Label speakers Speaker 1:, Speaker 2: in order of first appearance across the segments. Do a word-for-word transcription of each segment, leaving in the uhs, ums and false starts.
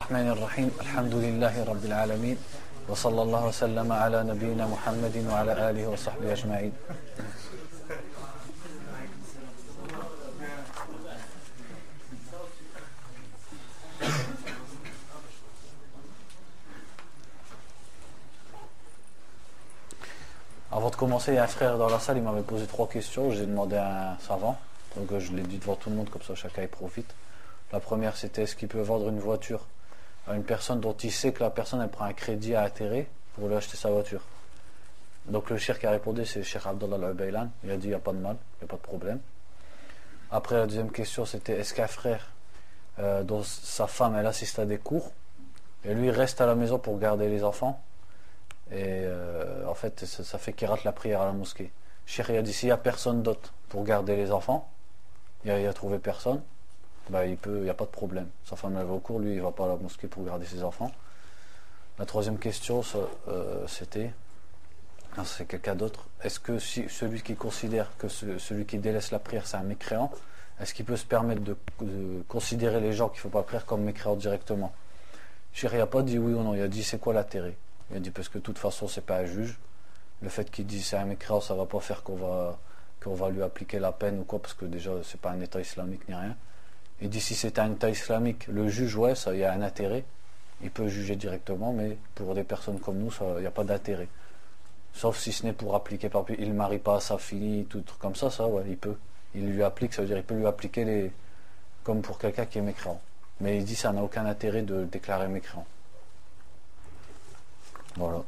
Speaker 1: الرحمن الرحيم الحمد لله رب العالمين وصلى الله وسلم على نبينا محمد وعلى آله وصحبه أجمعين. Avant de commencer, il y a un frère dans la salle, il m'avait posé trois questions. J'ai demandé à un savant, donc je l'ai dit devant tout le monde, comme ça chacun y profite. La première, c'était est-ce qu'il peut vendre une voiture à une personne dont il sait que la personne elle prend un crédit à intérêt pour lui acheter sa voiture. Donc le cheikh qui a répondu, c'est le cheikh Abdullah Al-Ubaylan. Il a dit il n'y a pas de mal, il n'y a pas de problème. Après, la deuxième question, c'était est-ce qu'un frère euh, dont sa femme elle assiste à des cours et lui reste à la maison pour garder les enfants, et euh, en fait ça, ça fait qu'il rate la prière à la mosquée. Cheikh a dit s'il n'y a personne d'autre pour garder les enfants, il a, il a trouvé personne, bah, il peut, il n'y a pas de problème. Sa femme elle va au cours, lui il ne va pas à la mosquée pour garder ses enfants. La troisième question, ça, euh, c'était, non, c'est quelqu'un d'autre, est-ce que si celui qui considère que ce, celui qui délaisse la prière c'est un mécréant, est-ce qu'il peut se permettre de, de considérer les gens qui ne font pas prière comme mécréants directement? Cheikh n'a pas dit oui ou non, il a dit c'est quoi l'intérêt? Il a dit parce que de toute façon c'est pas un juge. Le fait qu'il dise c'est un mécréant, ça va pas faire qu'on va qu'on va lui appliquer la peine ou quoi, parce que déjà c'est pas un état islamique ni rien. Il dit si c'est un état islamique, le juge, ouais, ça, il y a un intérêt, il peut juger directement, mais pour des personnes comme nous, il n'y a pas d'intérêt. Sauf si ce n'est pour appliquer, par exemple, il ne marie pas sa fille, tout truc comme ça, ça, ouais, il peut. Il lui applique, ça veut dire il peut lui appliquer les, comme pour quelqu'un qui est mécréant. Mais il dit ça n'a aucun intérêt de le déclarer mécréant. Voilà.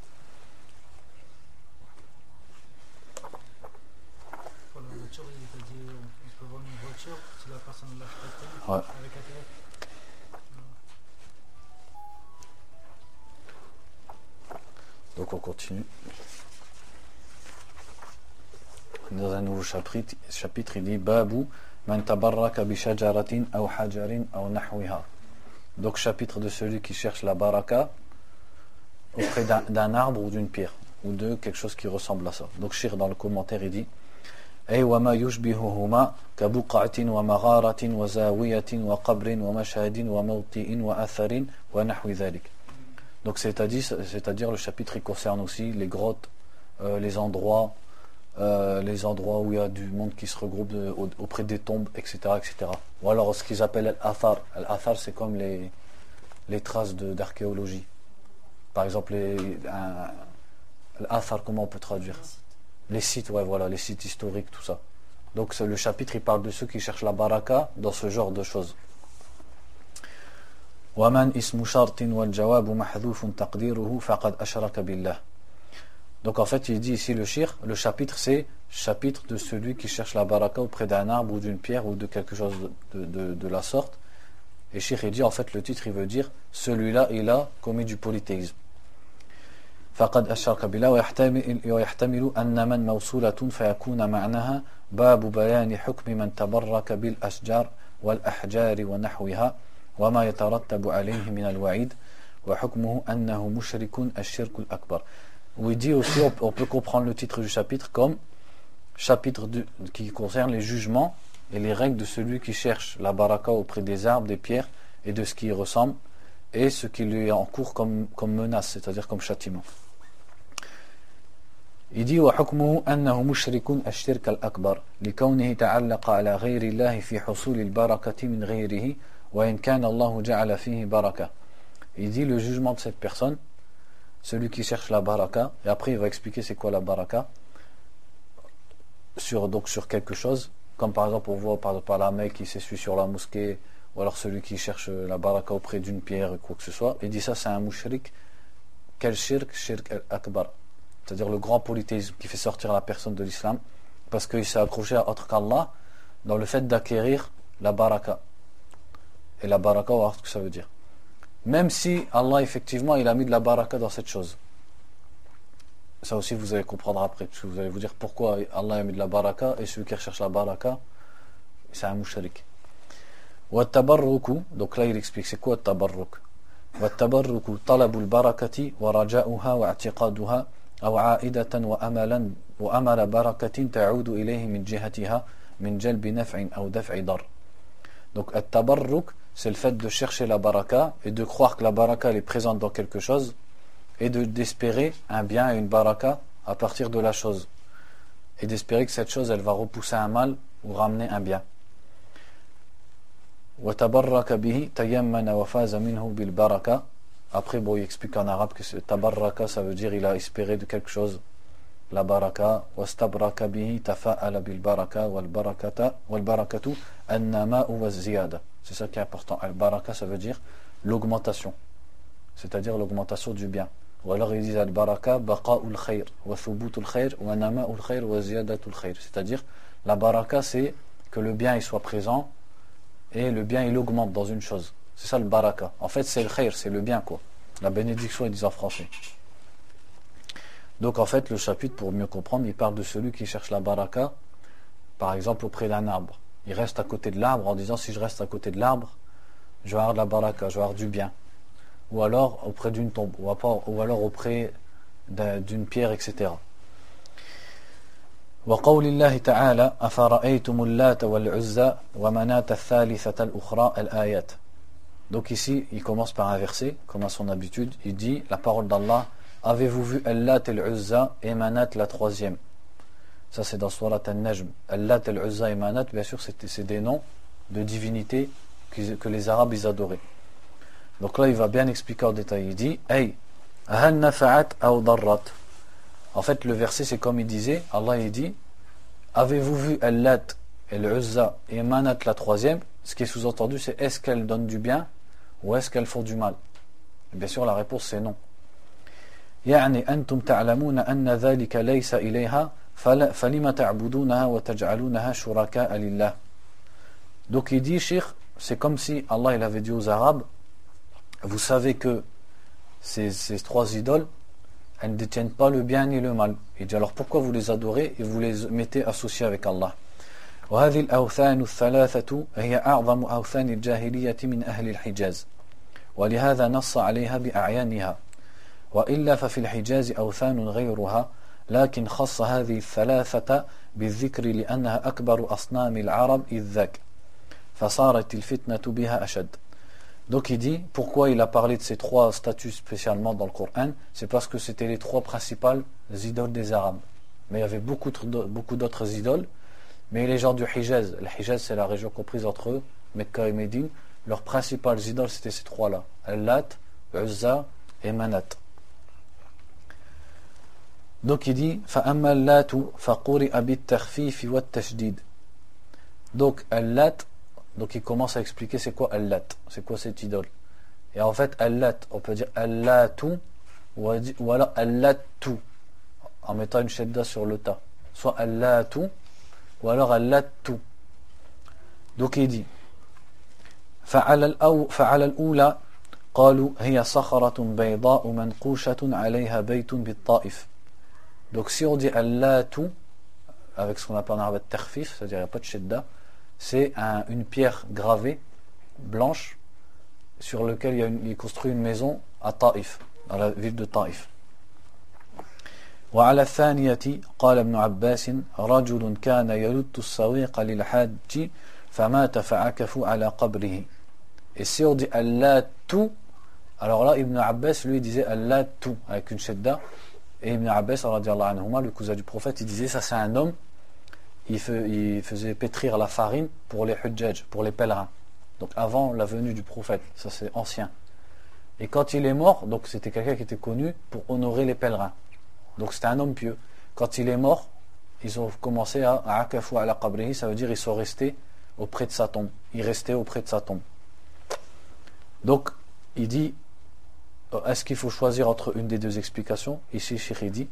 Speaker 2: Pour la voiture, il a dit on peut vendre une voiture si la personne l'achète
Speaker 1: Ouais.
Speaker 2: avec intérêt.
Speaker 1: Donc on continue. Dans un nouveau chapitre, chapitre il dit Babu man tabarraka bi shajaratin aw hajarin aw nahwiha. Donc chapitre de celui qui cherche la baraka auprès d'un, d'un arbre ou d'une pierre ou de quelque chose qui ressemble à ça. Donc Cheikh dans le commentaire il dit ay wa ma yushbihuhuma ka buq'atin wa magharatin wa zawiyatin wa qabrin wa mashhadin wa mawti'in wa atharin wa nahwi dhalik. Donc c'est-à-dire, c'est-à-dire le chapitre il concerne aussi les grottes, euh, les endroits euh, les endroits où il y a du monde qui se regroupe de, au, auprès des tombes, et cetera, et cetera. Ou alors ce qu'ils appellent al-athar. Al-athar c'est comme les les traces de, d'archéologie. Par exemple, les, un, l'athar, comment on peut traduire? Les sites, ouais, voilà, les sites historiques, tout ça. Donc c'est, le chapitre, il parle de ceux qui cherchent la baraka dans ce genre de choses. وَمَنْ إِسْمُ شَرْطٍ وَالْجَوَابُ مَحْذُوفٌ تَقْدِيرُهُ فَقَدْ أَشْرَكَ بِاللَّهِ. Donc en fait, il dit ici le shir, le chapitre, c'est chapitre de celui qui cherche la baraka auprès d'un arbre ou d'une pierre ou de quelque chose de, de, de la sorte. Et shir, il dit, en fait, le titre, il veut dire, celui-là, il a commis du polythéisme. فقد أشرك بالله ويحتمل, ويحتمل أن من موصولة فيكون معناها باب بيان حكم من تبرك بالأشجار والأحجار ونحوها وما يترتب عليه من الوعيد وحكمه أنه مشرك الشرك الأكبر. Où il dit aussi, on peut comprendre le titre du chapitre comme chapitre de, qui concerne les jugements et les règles de celui qui cherche la baraka auprès des arbres, des pierres et de ce qui y ressemble et ce qui lui est en cours comme, comme menace, c'est-à-dire comme châtiment. Il dit وحكمه أنه مشرك الشرك الأكبر لكونه تعلق على غير الله في حصول البركة من غيره وإن كان الله جعل فيه بركة. Il dit le jugement de cette personne, celui qui cherche la baraka, et après il va expliquer c'est quoi la baraka sur, donc sur quelque chose, comme par exemple on voit par, par la Mecque qui s'essuie sur la mosquée, ou alors celui qui cherche la baraka auprès d'une pierre ou quoi que ce soit. Il dit ça c'est un mushrik. Quel shirk? Shirk al-akbar, c'est-à-dire le grand polythéisme qui fait sortir la personne de l'islam parce qu'il s'est accroché à autre qu'Allah dans le fait d'acquérir la baraka. Et la baraka, on va voir ce que ça veut dire. Même si Allah effectivement il a mis de la baraka dans cette chose. Ça aussi vous allez comprendre après, parce que vous allez vous dire pourquoi Allah a mis de la baraka et celui qui recherche la baraka c'est un mushrik. والتبرك, donc là il explique c'est quoi le tabarruk. والتبرك طلب البركة ورجاؤها واعتقادها أو عائدة وأملا وأمل بركة تعود إليه من جهتها من جلب نفع أو دفع ضر. Donc التبرك c'est le fait de chercher la baraka et de croire que la baraka elle est présente dans quelque chose et de, d'espérer un bien et une baraka à partir de la chose et d'espérer que cette chose elle va repousser un mal ou ramener un bien. وَتَبَرَّكَ بِهِ تَيَمَّنَ وَفَازَ مِنْهُ بِالْبَرَكَةِ. Après, bon, il explique en arabe que ce tabarraka, ça veut dire il a espéré de quelque chose, la baraka. وَاسْتَبْرَكَ بِهِ تَفَاءَلَ بِالْبَرَكَةِ وَالْبَرَكَةَ وَالْبَرَكَةُ النَّمَاءُ وَالزِّيَادَةُ. C'est ça qui est important. Al-baraka, ça veut dire l'augmentation, c'est-à-dire l'augmentation du bien. Ou alors ils disent al-baraka baqa'ul khayr wa thubutul khayr wa nama'ul khayr wa ziyadatul khayr. C'est-à-dire la baraka, c'est que le bien il soit présent et le bien il augmente dans une chose. C'est ça le baraka. En fait, c'est le khayr, c'est le bien quoi. La bénédiction, ils disent en français. Donc en fait, le chapitre, pour mieux comprendre, il parle de celui qui cherche la baraka, par exemple auprès d'un arbre. Il reste à côté de l'arbre en disant si je reste à côté de l'arbre, je vais avoir de la baraka, je vais avoir du bien. Ou alors auprès d'une tombe, ou alors auprès d'une pierre, et cetera. وقول الله تعالى أفرأيتم اللات والعزى ومناة الثالثة الأخرى الآيات. Donc ici, il commence par un verset, comme à son habitude, il dit, la parole d'Allah, avez-vous vu Al-Lat et Al-Uzza et Manat la troisième? Ça c'est dans Surat Al-Najm. Al-Lat et Al-Uzza et Manat, bien sûr, c'est des noms de divinités que, que les Arabes ils adoraient. Donc là, il va bien expliquer en détail. Il dit, hey, hal nafa'at aw darrat. En fait, le verset, c'est comme il disait, Allah il dit, avez-vous vu Al-Lat et Al-Uzza et Manat la troisième? Ce qui est sous-entendu, c'est est-ce qu'elles donnent du bien ou est-ce qu'elles font du mal? Et bien sûr, la réponse c'est non. يعني أنتم تعلمون أن ذلك ليس إليها فلما تعبدونها وتجعلونها شركاء لله. Donc il dit, Cheikh, c'est comme si Allah il avait dit aux Arabes, vous savez que ces, ces trois idoles, elles ne détiennent pas le bien ni le mal. Il dit alors pourquoi vous les adorez et vous les mettez associés avec Allah? وهذه الأوثان الثلاثة هي أعظم أوثان الجاهلية من أهل الحجاز ولهذا نص عليها بأعيانها وإلا ففي الحجاز أوثان غيرها لكن خص هذه الثلاثة بالذكر لأنها أكبر أصنام العرب إذ ذاك فصارت الفتنة بها أشد. Donc il dit, pourquoi il a parlé de ces trois statues spécialement dans le Coran? C'est parce que c'était les trois principales idoles des Arabes. Mais il y avait beaucoup, beaucoup d'autres idoles. Mais les gens du Hijaz, le Hijaz c'est la région comprise entre Mecca et Médine, leurs principales idoles c'était ces trois-là, Al-Lat, Uzza et Manat. Donc il dit, فَأَمَّا اللَّاتُ فَقُرِئَ بِالتَّخْفِيفِ وَالتَّشْدِيدِ. Donc Al-Lat, donc il commence à expliquer c'est quoi Al-Lat, c'est quoi cette idole. Et en fait Al-Lat, on peut dire Al-Latu ou alors Al-Latu en mettant une shedda sur le ta, soit Al-Latu ou alors Al-Latu. Donc il dit فعلى الأولى قالوا هي صخرة بيضاء منقوشة عليها بيت بالطائف. Donc si on dit Al-Latu avec ce qu'on appelle en arabe takhfif, c'est-à-dire il n'y a pas de shedda, c'est un, une pierre gravée blanche sur laquelle il, y a une, il construit une maison à Taïf, dans la ville de Taïf. وعلى الثانية قال ابن عباس رجل كان يلت السويق للحاج فمات فعكفوا على قبره. Et si on dit Al-Latu, alors là Ibn Abbas lui disait Al-Latu avec une shedda, et Ibn Abbas radiyallahu anhuma, le cousin du prophète, il disait ça c'est un homme, il, fait, il faisait pétrir la farine pour les hujjaj, pour les pèlerins, donc avant la venue du prophète, ça c'est ancien. Et quand il est mort, donc c'était quelqu'un qui était connu pour honorer les pèlerins, donc c'était un homme pieux. Quand il est mort, ils ont commencé à akafu ala qabrihi, ça veut dire ils sont restés auprès de sa tombe, ils restaient auprès de sa tombe. Donc il dit, est-ce qu'il faut choisir entre une des deux explications? Ici Cheikh dit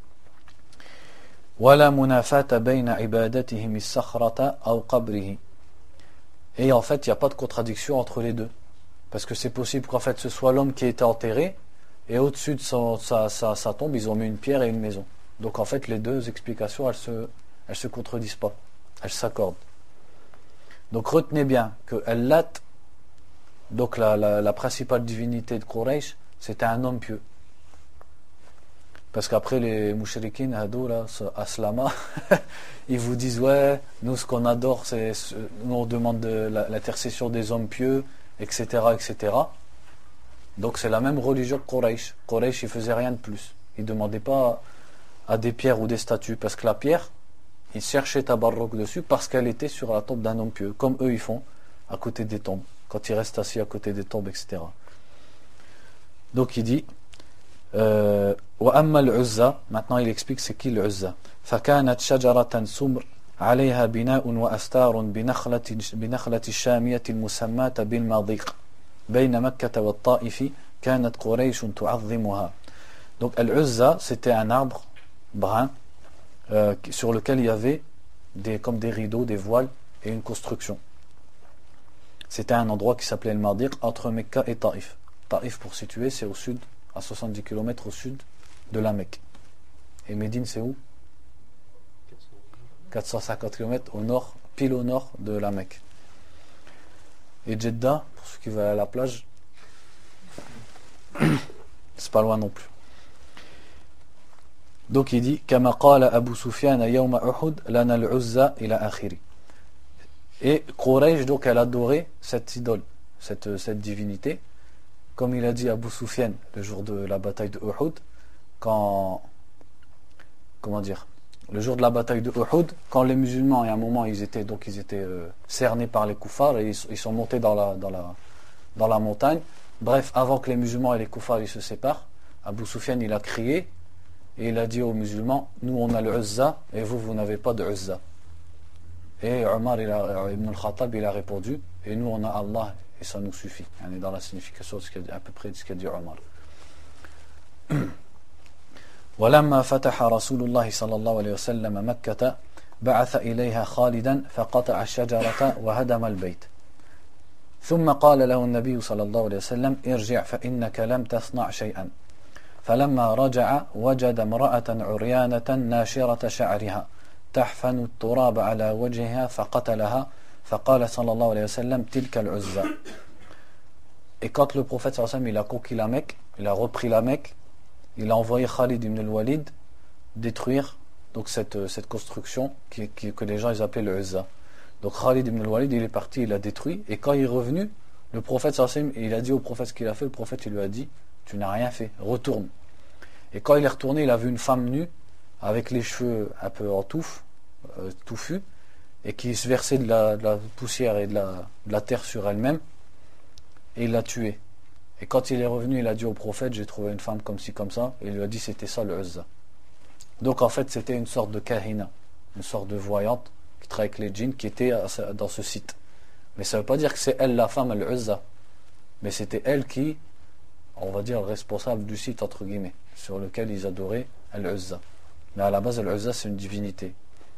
Speaker 1: ولا منافاة بين عبادتهم الصخرة أو قبره. Et en fait il n'y a pas de contradiction entre les deux, parce que c'est possible qu'en fait ce soit l'homme qui a été enterré et au-dessus de son, sa, sa, sa tombe ils ont mis une pierre et une maison. Donc en fait les deux explications elles se, elles se contredisent pas, elles s'accordent. Donc retenez bien que Al-Lat, donc la, la, la principale divinité de Quraysh, c'était un homme pieux. Parce qu'après les mouchriquines, Hado, là, Aslama, ils vous disent ouais, nous ce qu'on adore, c'est nous on demande de la, l'intercession des hommes pieux, et cetera, et cetera. Donc c'est la même religion que Quraysh. Quraysh, il faisait rien de plus. Il ne demandait pas à des pierres ou des statues, parce que la pierre, il cherchait tabarruk dessus parce qu'elle était sur la tombe d'un homme pieux, comme eux ils font à côté des tombes, quand ils restent assis à côté des tombes, et cetera. Donc il dit euh, wa amma al-Uzza, maintenant il explique c'est qui l'Uzza. فكانت شجرة سمر عليها بناء وأستار بنخلة بنخلة الشامية المسماة بالمضيق بين مكة والطائف كانت قريش تعظمها. Donc al-Uzza, c'était un arbre brun euh, sur lequel il y avait des, comme des rideaux, des voiles et une construction. C'était un endroit qui s'appelait le Madiq entre Mecca et Taïf. Taïf, pour situer, c'est au sud, à soixante-dix kilomètres au sud de la Mecque. Et Médine, c'est où? quatre cent cinquante kilomètres au nord, pile au nord de la Mecque. Et Jeddah, pour ceux qui veulent aller à la plage, c'est pas loin non plus. Donc il dit كما قال أبو سفيان يوم أحد لنا العزى إلى آخره. Et Quraysh, donc, elle adorait cette idole, cette, cette divinité, comme il a dit Abu Sufyan le jour de la bataille de Uhud, quand, comment dire, le jour de la bataille de Uhud, quand les musulmans, à un moment, ils étaient donc ils étaient euh, cernés par les koufars et ils, ils sont montés dans la dans la dans la montagne. Bref, avant que les musulmans et les koufars ils se séparent, Abu Sufyan il a crié et il a dit aux musulmans, nous on a le Uzza et vous vous n'avez pas de Uzza. Et Omar il a, Ibn al-Khattab il a répondu, et nous on a Allah et ça nous suffit. On est dans la signification de ce qu'a dit, à peu près de ce qu'a dit Omar. ولما فتح رسول الله صلى الله عليه وسلم مكة بعث إليها خالدا فقطع الشجرة وهدم البيت ثم قال له النبي صلى الله عليه وسلم ارجع فإنك لم تصنع شيئا فلما رجع وجد امرأة عريانة ناشرة شعرها تحفن التراب على وجهها فقتلها فقال صلى الله عليه وسلم تلك العزى. Et quand le prophète sallallahu alayhi wa sallam il a conquis la Mecque, il a repris la Mecque, il a envoyé Khalid ibn al-Walid détruire donc cette, cette construction qui, qui, que les gens ils appelaient le Uzza. Donc Khalid ibn al-Walid il est parti, il l'a détruit, et quand il est revenu, le prophète sallallahu alayhi wa sallam il a dit au prophète ce qu'il a fait, le prophète il lui a dit tu n'as rien fait, retourne. Et quand il est retourné, il a vu une femme nue avec les cheveux un peu en touffe, euh, touffus, et qui se versait de la, de la poussière et de la, de la terre sur elle-même, et il l'a tuée. Et quand il est revenu, il a dit au prophète j'ai trouvé une femme comme ci comme ça, et il lui a dit c'était ça le Uzza. Donc en fait c'était une sorte de kahina, une sorte de voyante qui travaille avec les djinns, qui était dans ce site. Mais ça ne veut pas dire que c'est elle la femme le Uzza, mais c'était elle qui, on va dire, responsable du site entre guillemets, sur lequel ils adoraient Al-Uzza. Mais à la base Al-Uzza c'est une divinité.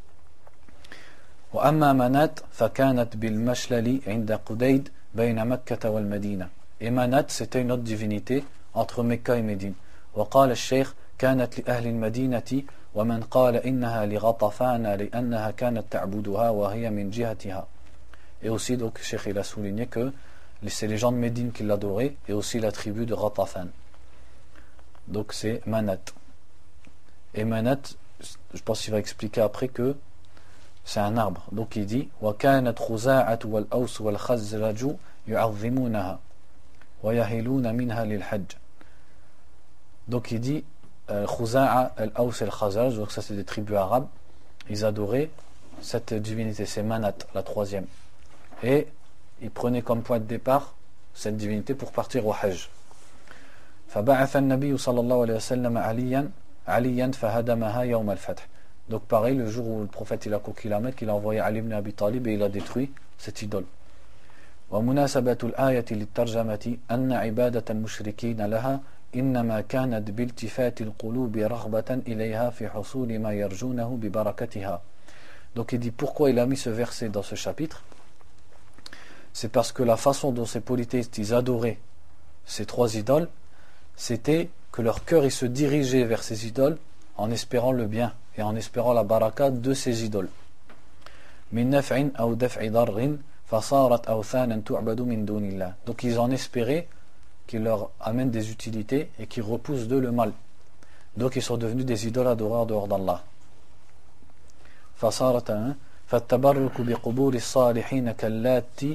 Speaker 1: وأما منات فكانت بالمشلل عند قديد بين مكة والمدينة. Et Manat c'était une autre divinité entre Mecca et Médine. وقال الشيخ كانت لأهل المدينة ومن قال إنها لغطفان لأنها كانت تعبدها وهي من جهتها. Et aussi donc Cheikh il a souligné que c'est les gens de Médine qui l'adoraient, et aussi la tribu de Ghatafan. Donc c'est Manat. Et Manat, je pense qu'il va expliquer après que c'est un arbre. Donc il dit وَكَانَتْ خُزَاعَةُ وَالْأَوْسُ وَالْخَزْرَجُ يُعَظِّمُونَهَا وَيَهِلُونَ مِنْهَا لِلْحَجِّ. Donc il dit Khuza'a, Al-Aws et Al-Khazraj, donc ça c'est des tribus arabes, ils adoraient cette divinité, c'est Manat, la troisième. Et ils prenaient comme point de départ cette divinité pour partir au Hajj. فَبَعَثَ النَّبِيُّ صَلَّى اللَّهُ عَلَيْهِ وَسَلَّمَ عَلِيًّا عَلِيًّا فَهَدَمَهَا يَوْمَ الْفَتْحِ. Donc pareil, le jour où le prophète il a conquis la Mecque, il a envoyé Ali ibn Abi Talib et il a détruit cette idole. ومناسبة الآية للترجمة أن عبادة المشركين لها إنما كانت بالتفات القلوب رغبة إليها في حصول ما يرجونه ببركتها. Donc il dit pourquoi il a mis ce verset dans ce chapitre. C'est parce que la façon dont ces polythéistes ils adoraient ces trois idoles, c'était que leur cœur il se dirigeait vers ces idoles en espérant le bien et en espérant la baraka de ces idoles. من نفع أو دفع ضر فصارت أوثانا تعبد من دون الله. Donc ils en espéraient qu'il leur amène des utilités et qui repoussent d'eux le mal. Donc ils sont devenus des idoles adoreurs dehors d'Allah. فصارت فالتبرك بقبور الصالحين كاللات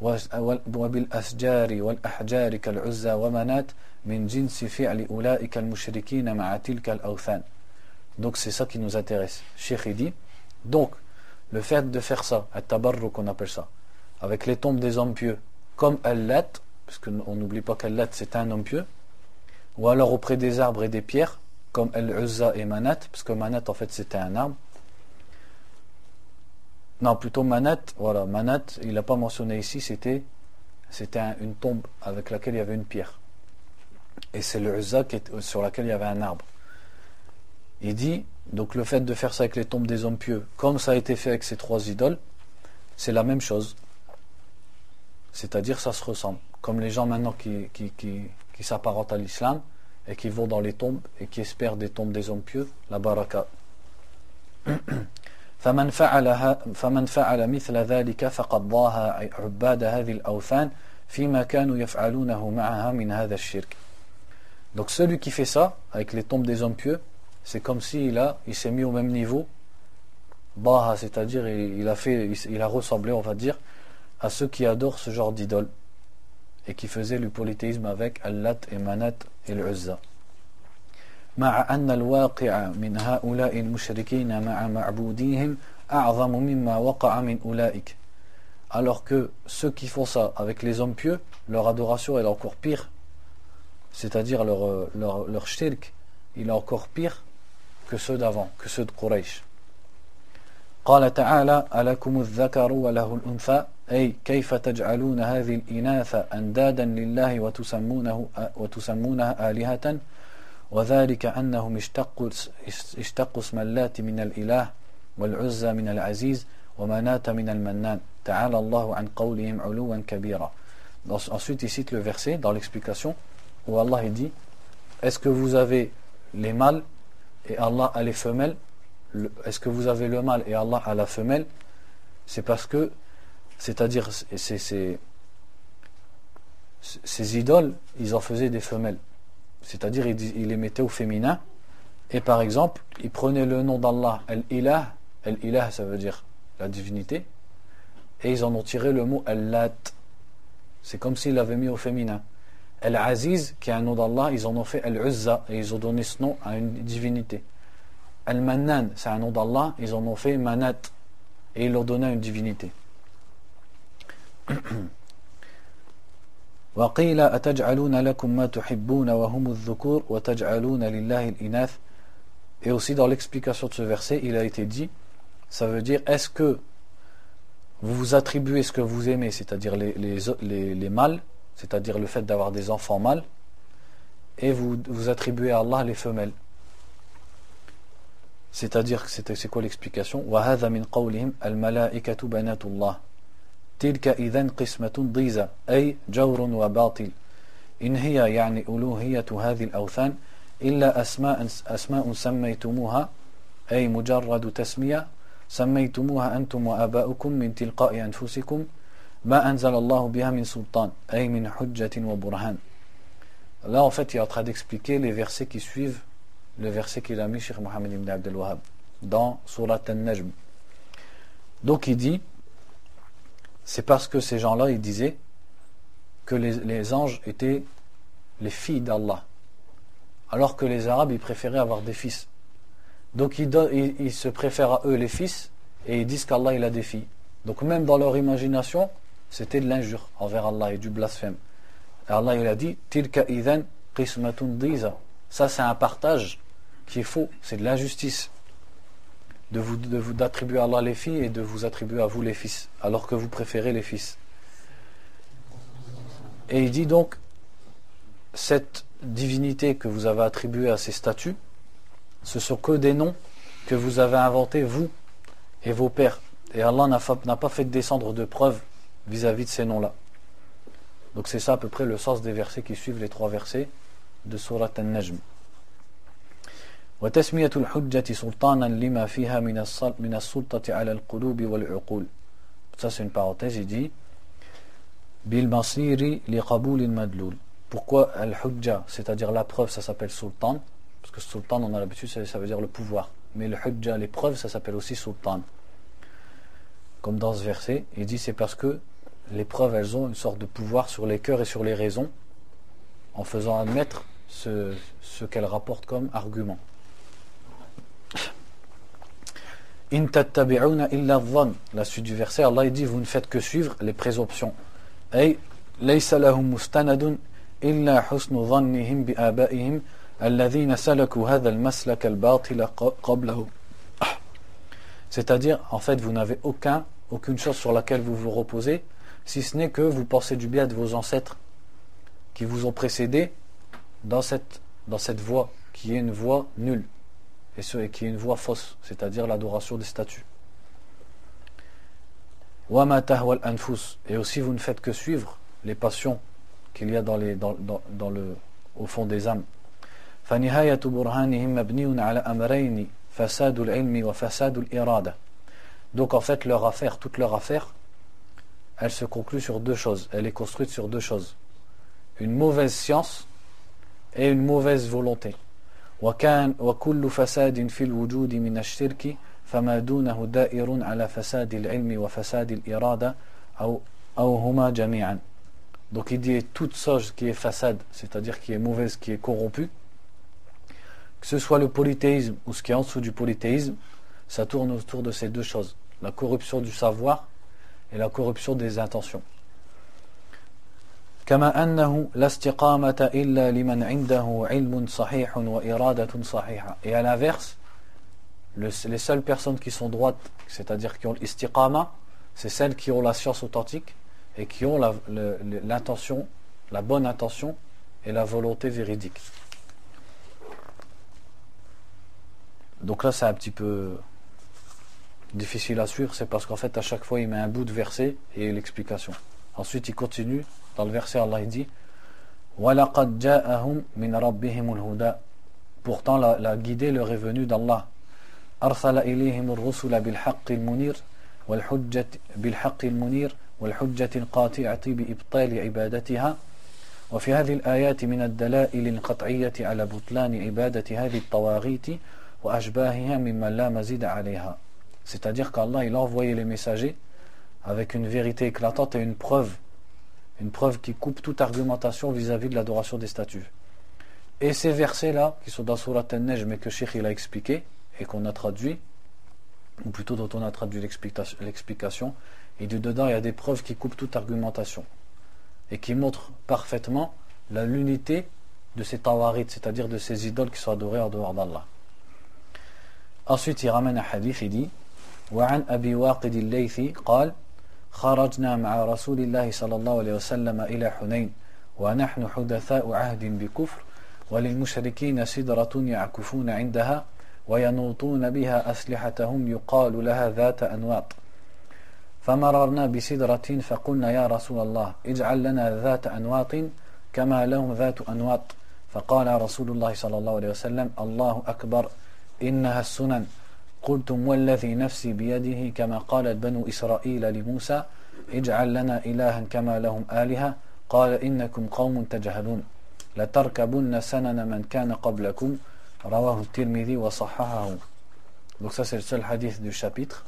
Speaker 1: وبالأشجار والأحجار كالعزى ومنات من جنس فعل أولئك المشركين مع تلك الأوثان. Donc c'est ça qui nous intéresse. Cheikh dit, donc le fait de faire ça, at-tabarruk qu'on appelle ça, avec les tombes des hommes pieux, comme Al-Lat, parce qu'on n'oublie pas qu'Al-Lat c'est un homme pieux, ou alors auprès des arbres et des pierres, comme Al-Uzza et Manat, parce que Manat en fait c'était un arbre. Non, plutôt Manat, voilà, Manat, il n'a pas mentionné ici, c'était c'était un, une tombe avec laquelle il y avait une pierre. Et c'est le Uzza qui est, sur laquelle il y avait un arbre. Il dit, donc le fait de faire ça avec les tombes des hommes pieux, comme ça a été fait avec ces trois idoles, c'est la même chose. C'est-à-dire ça se ressemble. Comme les gens maintenant qui, qui, qui, qui s'apparentent à l'islam et qui vont dans les tombes et qui espèrent des tombes des hommes pieux, la baraka. فمن فعل فمن فعل مثل ذلك فقد ضاها عباد هذه الأوثان فيما كانوا يفعلونه معها من هذا الشرك. Donc celui qui fait ça avec les tombes des hommes pieux, c'est comme s'il a, il s'est mis au même niveau, Baha, c'est-à-dire il, il a fait, il, il a ressemblé, on va dire, à ceux qui adorent ce genre d'idole et qui faisaient le polythéisme avec Al-Lat et Manat et l'Uzza. مع أن الواقع من هؤلاء المشركين مع معبوديهم أعظم مما وقع من أولئك. Alors que ceux qui font ça avec les hommes pieux, leur adoration est encore pire, c'est-à-dire leur, leur, leur shirk, il est encore pire que ceux d'avant, que ceux de Quraysh. قال تعالى ألكم الذكر وله الأنثى أي كيف تجعلون هذه الإناث أندادا لله وتسمونه وتسمونها آلهة وذلك أنهم اشتقوا اشتقوا اسم اللات من الإله والعزى من العزيز ومناة من المنان تعالى الله عن قولهم علوا كبيرا. Ensuite il cite le verset dans l'explication où Allah il dit, est-ce que vous avez les mâles et Allah a les femelles? Est-ce que vous avez le mâle et Allah a la femelle? C'est parce que, c'est-à-dire c'est, c'est, ces idoles, ils en faisaient des femelles, c'est-à-dire ils, ils les mettaient au féminin, et par exemple ils prenaient le nom d'Allah Al-Ilah, Al-Ilah ça veut dire la divinité, et ils en ont tiré le mot Al-Lat, c'est comme s'ils l'avaient mis au féminin. Al-Aziz, qui est un nom d'Allah, ils en ont fait Al-Uzza, et ils ont donné ce nom à une divinité. Al-Mannan, c'est un nom d'Allah, ils en ont fait Manat, et ils l'ont donné à une divinité. وقيل أتجعلون لكم ما تحبون وهم الذكور وتجعلون لله الإناث. Et aussi dans l'explication de ce verset, il a été dit, ça veut dire, est-ce que vous vous attribuez ce que vous aimez, c'est-à-dire les, les, les, les mâles, c'est-à-dire le fait d'avoir des enfants mâles, et vous, vous attribuez à Allah les femelles. C'est-à-dire, c'est, c'est quoi l'explication? وَهَذَا مِنْ قَوْلِهِمْ الْمَلَائِكَةُ بَنَاتُ اللَّهِ تِلْكَ إِذًا قِسْمَةٌ ضِيزَةٌ أي جور وباطل إن هي يعني ألوهية هذه الأوثان إلا أسماء أسماء سميتموها أي مجرد تسمية سميتموها أنتم وآباؤكم من تلقاء أنفسكم ما أنزل الله بها من سلطان أي من حجة وبرهان. Là en fait il est en train d'expliquer les versets qui suivent le verset qu'il a mis Cheikh Mohammed ibn Abdel Wahhab dans Surat An-Najm. Donc il dit, c'est parce que ces gens-là ils disaient que les, les anges étaient les filles d'Allah, alors que les Arabes ils préféraient avoir des fils. Donc ils, ils, ils se préfèrent à eux les fils et ils disent qu'Allah il a des filles. Donc même dans leur imagination c'était de l'injure envers Allah et du blasphème. Et Allah il a dit tilka idhan qismatun diza. Ça c'est un partage qui est faux, c'est de l'injustice de vous, de vous d'attribuer à Allah les filles et de vous attribuer à vous les fils alors que vous préférez les fils. Et il dit donc, cette divinité que vous avez attribuée à ces statues, ce sont que des noms que vous avez inventés vous et vos pères, et Allah n'a, fa- n'a pas fait descendre de preuves vis-à-vis de ces noms-là. Donc c'est ça à peu près le sens des versets qui suivent les trois versets de Surat An-Najm. وتسمية الحجة سلطانا لما فيها من السلطة على القلوب والعقول. Ça c'est une parenthèse, il dit بالمصير لقبول المدلول. Pourquoi al-hujja, c'est-à-dire la preuve, ça s'appelle sultan, parce que sultan on a l'habitude ça, ça veut dire le pouvoir, mais le hujja, les preuves, ça s'appelle aussi sultan. Comme dans ce verset, il dit c'est parce que les preuves, elles ont une sorte de pouvoir sur les cœurs et sur les raisons, en faisant admettre ce, ce qu'elles rapportent comme argument. In tattabi'una illa dhann. La suite du verset, Allah dit, vous ne faites que suivre les présomptions. Ay laysa lahum mustanadun illa husnu dhannihim bi aba'ihim alladhina salaku hadha al-maslak al-batila qablahum. C'est-à-dire, en fait, vous n'avez aucun, aucune chose sur laquelle vous vous reposez, si ce n'est que vous pensez du bien de vos ancêtres qui vous ont précédés dans cette, dans cette voie, qui est une voie nulle, et, ce, et qui est une voie fausse, c'est-à-dire l'adoration des statues. وَمَا تَهْوَى الْأَنفُسِ. Et aussi, vous ne faites que suivre les passions qu'il y a dans les, dans, dans, dans le, au fond des âmes. فَنِهَايَةُ بُرْهَانِهِمْ مَبْنِيٌّ عَلَى أَمْرَيْنِ فَسَادُ الْعِلْمِ وَفَسَادُ الْإِرَادَةِ. Donc en fait, leur affaire, toute leur affaire, elle se conclut sur deux choses. Elle est construite sur deux choses. Une mauvaise science et une mauvaise volonté. وَكَانْ وَكُلُّ فَسَادٍ فِي الْوُجُودِ مِنَ الشِّرْكِ فَمَا دُونَهُ دَائِرٌ عَلَى فَسَادِ الْعِلْمِ وَفَسَادِ الْإِرَادَةِ أو أو هُمَا جَمِيعًا. Donc il dit toute chose qui est façade, c'est-à-dire qui est mauvaise, qui est corrompue, que ce soit le polythéisme ou ce qui est en dessous du polythéisme, ça tourne autour de ces deux choses, la corruption du savoir et la corruption des intentions. كما أنه لا استقامة إلا لمن عنده علم صحيح وإرادة صحيحة. Et à l'inverse, le, les seules personnes qui sont droites, c'est-à-dire qui ont l'istiqama, c'est celles qui ont la science authentique et qui ont la, le, l'intention, la bonne intention et la volonté véridique. Donc là c'est un petit peu difficile à suivre, c'est parce qu'en fait à chaque fois il met un bout de verset et l'explication. Ensuite il continue, dans le verset Allah il dit وَلَقَدْ جَاءَهُمْ مِنْ رَبِّهِمُ الْهُدَى. Pourtant la, la guidée leur est venue d'Allah. أَرْسَلَ إِلَيْهِمُ الرُّسُلَ بِالْحَقِّ الْمُنِيرِ وَالْحُجَّةِ بِالْحَقِّ الْمُنِيرِ وَالْحُجَّةِ الْقَاطِعَةِ بِإِبْطَالِ عِبَادَتِهَا. وفي هذه الآيات من الدلائل القطعية على بطلان عبادة هذه الطواغيت وأشباهها ممن لا مزيد عليها. C'est-à-dire qu'Allah il a envoyé les messagers avec une vérité éclatante et une preuve, une preuve qui coupe toute argumentation vis-à-vis de l'adoration des statues. Et ces versets-là, qui sont dans Surat An-Najm, mais que Cheikh il a expliqué et qu'on a traduit, ou plutôt dont on a traduit l'explication, l'explication, et de dedans il y a des preuves qui coupent toute argumentation et qui montrent parfaitement la l'unité de ces tawarit, c'est-à-dire de ces idoles qui sont adorées en dehors d'Allah. Ensuite il ramène un hadith, il dit وعن أبي واقد الليثي قال خرجنا مع رسول الله صلى الله عليه وسلم إلى حنين ونحن حدثاء عهد بكفر وللمشركين سدرة يعكفون عندها وينوطون بها أسلحتهم يقال لها ذات أنواط فمررنا بسدرة فقلنا يا رسول الله اجعل لنا ذات أنواط كما لهم ذات أنواط فقال رسول الله صلى الله عليه وسلم الله أكبر إنها السنن قلتم والذي نفسي بيده كما قالت بنو إسرائيل لموسى اجعل لنا إلها كما لهم آلهة قال إنكم قوم تجهلون لتركبن سنن من كان قبلكم رواه الترمذي وصححه. Donc ça c'est le seul hadith du chapitre.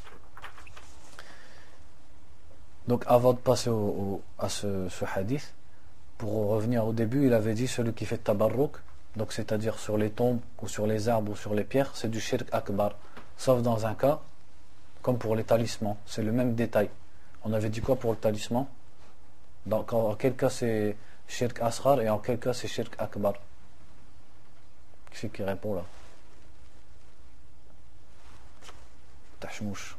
Speaker 1: Donc avant de passer au, au, à ce, ce hadith, pour revenir au début, il avait dit celui qui fait tabarruk, donc c'est-à-dire sur les tombes ou sur les arbres ou sur les pierres, c'est du shirk akbar, sauf dans un cas comme pour les talismans, c'est le même détail. On avait dit quoi pour le talisman? Donc en quel cas c'est shirk asghar et en quel cas c'est shirk akbar? Qui c'est qui répond là? Tachmouche.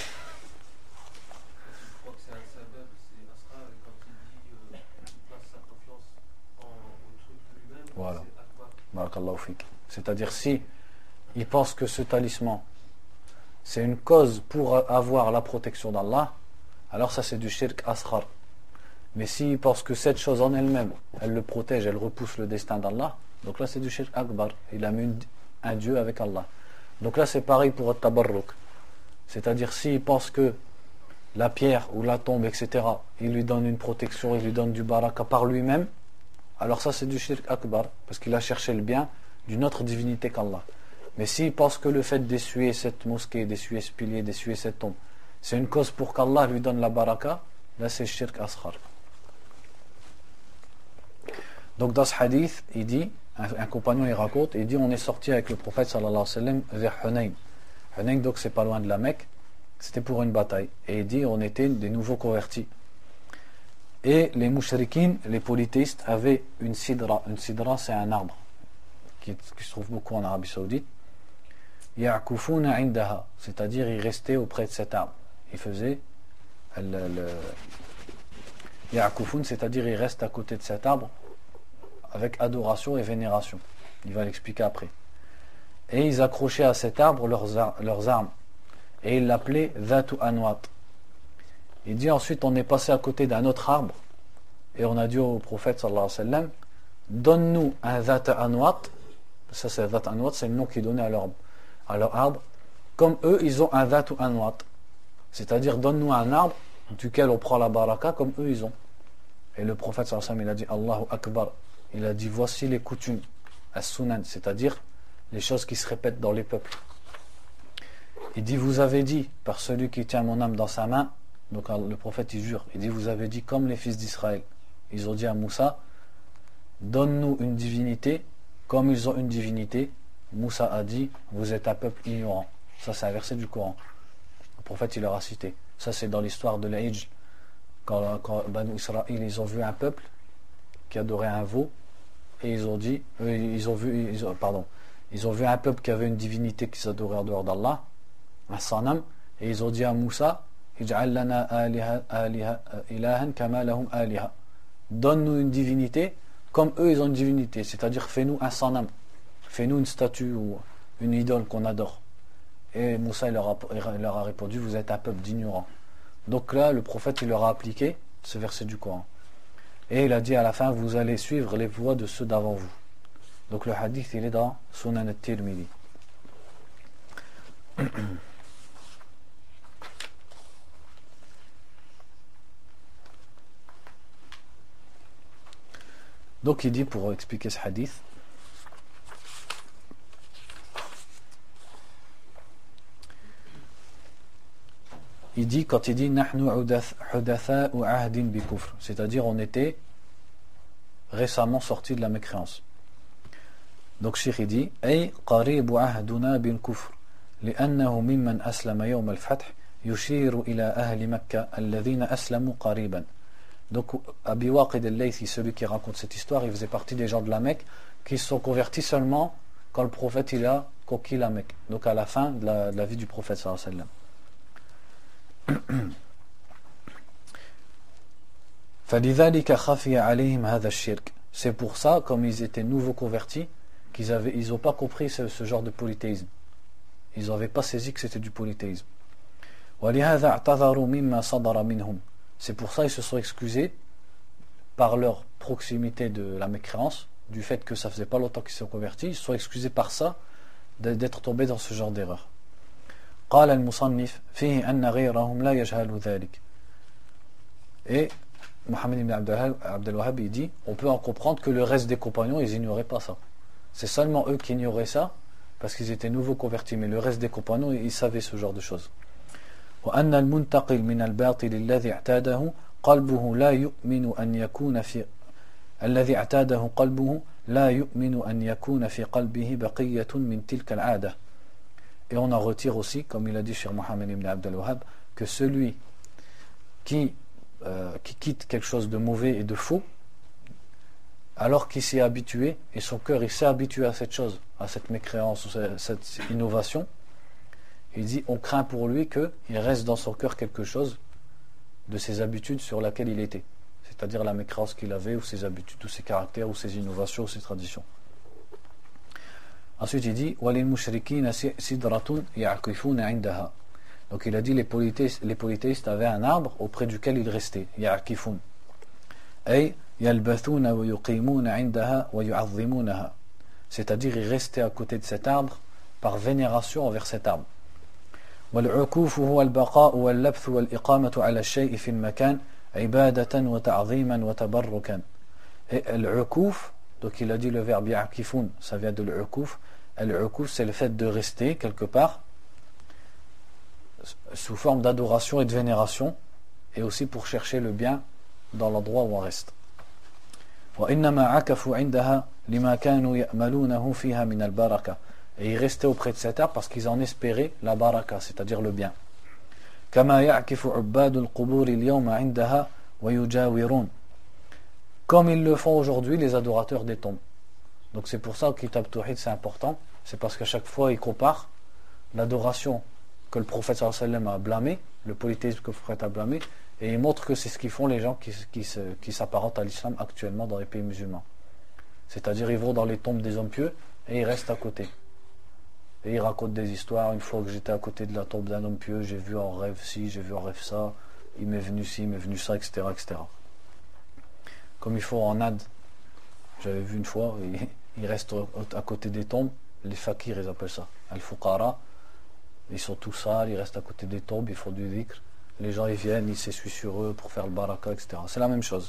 Speaker 1: Voilà. Barakallahu fik. C'est-à-dire si il pense que ce talisman c'est une cause pour avoir la protection d'Allah, alors ça c'est du shirk asghar. Mais s'il pense que cette chose en elle-même, elle le protège, elle repousse le destin d'Allah, donc là c'est du shirk akbar. Il a mis un Dieu avec Allah. Donc là c'est pareil pour le tabarruk. C'est-à-dire s'il pense que la pierre ou la tombe, et cetera, il lui donne une protection, il lui donne du baraka par lui-même, alors ça c'est du shirk akbar, parce qu'il a cherché le bien d'une autre divinité qu'Allah. Mais s'il pense que le fait d'essuyer cette mosquée, d'essuyer ce pilier, d'essuyer cette tombe, c'est une cause pour qu'Allah lui donne la baraka, Là c'est shirk asghar. Donc dans ce hadith, il dit, un, un compagnon il raconte, il dit on est sorti avec le prophète sallallahu alayhi wa sallam vers Hunayn. Hunayn donc c'est pas loin de la Mecque, c'était pour une bataille. Et il dit on était des nouveaux convertis. Et les mouchriquines, les polythéistes avaient une sidra. Une sidra c'est un arbre qui, qui se trouve beaucoup en Arabie Saoudite. Ya'kufuna indaha, c'est-à-dire ils restaient auprès de cet arbre. Ils faisaient le, le Ya'kufun, c'est-à-dire ils restent à côté de cet arbre avec adoration et vénération. Il va l'expliquer après. Et ils accrochaient à cet arbre leurs, ar- leurs armes. Et ils l'appelaient Dhatu Anwat. Il dit ensuite on est passé à côté d'un autre arbre et on a dit au prophète sallallahu alayhi wa sallam, donne-nous un Dhatu Anwat. Ça c'est Dhatu Anwat, c'est le nom qu'ils donnaient à leur, à leur arbre. Comme eux ils ont un Dhatu Anwat. C'est-à-dire donne-nous un arbre duquel on prend la baraka comme eux ils ont. Et le prophète sallallahu alayhi wa sallam il a dit Allahu Akbar. Il a dit voici les coutumes, as-sunan, c'est-à-dire les choses qui se répètent dans les peuples. Il dit vous avez dit par celui qui tient mon âme dans sa main, donc le prophète il jure, il dit vous avez dit comme les fils d'Israël. Ils ont dit à Moussa, donne-nous une divinité comme ils ont une divinité. Moussa a dit vous êtes un peuple ignorant. Ça c'est un verset du Coran. Le prophète il leur a cité. Ça c'est dans l'histoire de l'Hijj. Quand, quand Banu Israël ils ont vu un peuple qui adorait un veau et ils ont dit euh, ils ont vu ils ont, pardon ils ont vu un peuple qui avait une divinité qui s'adorait en dehors d'Allah, un sanam, et ils ont dit à Moussa ij'al lana aliha aliha ilahan kama lahum aliha, donne-nous une divinité comme eux ils ont une divinité, c'est-à-dire fais-nous un sanam, fais-nous une statue ou une idole qu'on adore. Et Moussa il leur a, il leur a répondu vous êtes un peuple d'ignorants. Donc là le prophète il leur a appliqué ce verset du Coran. Et il a dit à la fin, vous allez suivre les voies de ceux d'avant vous. Donc le hadith, il est dans Sunan al-Tirmidhi. Donc il dit, pour expliquer ce hadith, il dit, quand il dit Nahnu hudatha'u ahdin bi kufr, c'est-à-dire on était récemment sortis de la mécréance. Donc Cheikh il dit Ay qaribu ahduna bil kufr li'annahu mimman aslama yawm al-fath yushiru ila ahli Makkah alladhina aslamu qariban. Donc Abi Waqid al-Laythi, celui qui raconte cette histoire, il faisait partie des gens de la Mecque qui se sont convertis seulement quand le prophète il a conquis la Mecque, donc à la fin de la, de la vie du prophète sallallahu alayhi wa sallam. فلذلك خفي عليهم هذا الشرك. C'est pour ça, comme ils étaient nouveaux convertis, qu'ils avaient, ils n'ont pas compris ce, ce genre de polythéisme. Ils n'avaient pas saisi que c'était du polythéisme. ولهذا اعتذروا مما صدر منهم. C'est pour ça qu'ils se sont excusés par leur proximité de la mécréance, du fait que ça faisait pas longtemps qu'ils se sont convertis. Ils se sont excusés par ça d'être tombés dans ce genre d'erreur. قال المصنف فيه أن غيرهم لا يجهل ذلك. Et Mohammed ibn Abdel Wahhab il dit on peut en comprendre que le reste des compagnons ils ignoraient pas ça. C'est seulement eux qui ignoraient ça parce qu'ils étaient nouveaux convertis, mais le reste des compagnons ils savaient ce genre de choses. وأن المنتقل من الباطل الذي اعتاده قلبه لا يؤمن أن يكون في الذي اعتاده قلبه لا يؤمن أن يكون في قلبه بقية من تلك العادة. Et on en retire aussi, comme il a dit Cheikh Mohammed ibn Abdel Wahhab, que celui qui, euh, qui quitte quelque chose de mauvais et de faux, alors qu'il s'est habitué, et son cœur il s'est habitué à cette chose, à cette mécréance, à cette innovation, il dit on craint pour lui qu'il reste dans son cœur quelque chose de ses habitudes sur laquelle il était, c'est-à-dire la mécréance qu'il avait, ou ses habitudes, ou ses caractères, ou ses innovations, ou ses traditions. Ensuite il dit walil mushrikina sidratun ya'kifuna 'indaha. Donc il a dit les polythéistes, les polythéistes avaient un arbre auprès duquel ils restaient, ya'kifun ay yalbathuna wa yuqimuna 'indaha wa yu'azzimunaha, c'est-à-dire ils restaient à côté de cet arbre par vénération envers cet arbre. والعكوف هو البقاء واللبث والإقامة على الشيء في المكان عبادة وتعظيما وتبركا. Et العكوف, donc il a dit le verbe ya'kifun, ça vient de l'ukuf. L'ukuf c'est le fait de rester quelque part sous forme d'adoration et de vénération et aussi pour chercher le bien dans l'endroit où on reste. وإنما عكفوا عندها لما كانوا يأملونه فيها من البركة. Et ils restaient auprès de cet arbre parce qu'ils en espéraient la baraka, c'est-à-dire le bien. كما يعكف عباد القبور اليوم عندها ويجاورون. Comme ils le font aujourd'hui les adorateurs des tombes. Donc c'est pour ça que Kitab Tawhid c'est important, c'est parce qu'à chaque fois ils comparent l'adoration que le prophète sallallahu alayhi wa sallam a blâmé, le polythéisme que le prophète a blâmé, et ils montrent que c'est ce qu'ils font les gens qui, qui, qui s'apparentent à l'islam actuellement dans les pays musulmans. C'est-à-dire ils vont dans les tombes des hommes pieux et ils restent à côté. Et ils racontent des histoires. Une fois que j'étais à côté de la tombe d'un homme pieux, j'ai vu en rêve ci, j'ai vu en rêve ça, il m'est venu ci, il m'est venu ça, et cetera, et cetera. Comme il faut en Inde, j'avais vu une fois, ils restent à côté des tombes, les fakirs ils appellent ça, al-fuqara, ils sont tous sales, ils restent à côté des tombes, ils font du dhikr, les gens ils viennent, ils s'essuient sur eux pour faire le baraka, et cetera. C'est la même chose.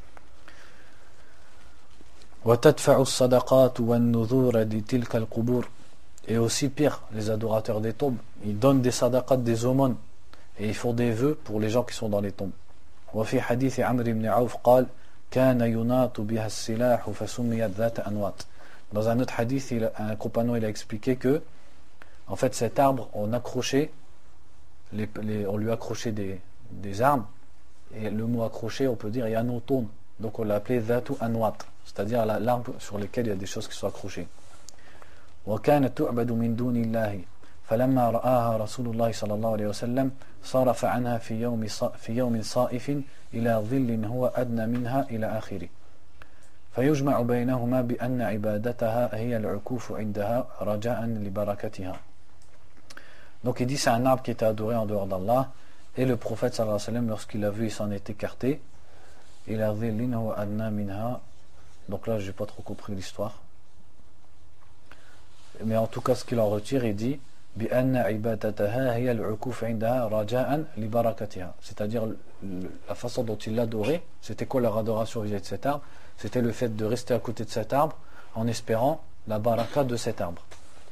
Speaker 1: وَتَدْفَعُ الصَّدَقَاتُ وَالنُّذُورَ لِتِلْكَ الْقُبُورِ. Et aussi pire, les adorateurs des tombes, ils donnent des sadaqat, des aumônes, et ils font des vœux pour les gens qui sont dans les tombes. وفي حديث عمرو بن عوف قال كان يناط بها السلاح فسميت ذات أنواط. Dans un autre hadith, il, un compagnon il a expliqué que en fait cet arbre on accrochait les, les, on lui accrochait des, des armes, et le mot accroché on peut dire yanotun, donc on l'a appelé dhatu anwat, c'est-à-dire l'arbre sur lequel il y a des choses qui sont accrochées. وكانت تعبد من دون الله فلما رآها رسول الله صلى الله عليه وسلم صرف عنها في يوم في يوم صائف إلى ظل هو أدنى منها إلى آخره فيجمع بينهما بأن عبادتها هي العكوف عندها رجاء لبركتها. Donc il dit c'est un arbre qui était adoré en dehors d'Allah, et le prophète sallallahu alayhi wa sallam lorsqu'il l'a vu il s'en est écarté. إلى ظل هو أدنى منها. Donc là j'ai pas trop compris l'histoire, mais en tout cas ce qu'il en retire, il dit بأن عبادتها هي العكوف عندها رجاء لبركتها, c'est-à-dire la façon dont il l'adorait, c'était quoi leur adoration vis-à-vis de cet arbre? C'était le fait de rester à côté de cet arbre en espérant la baraka de cet arbre.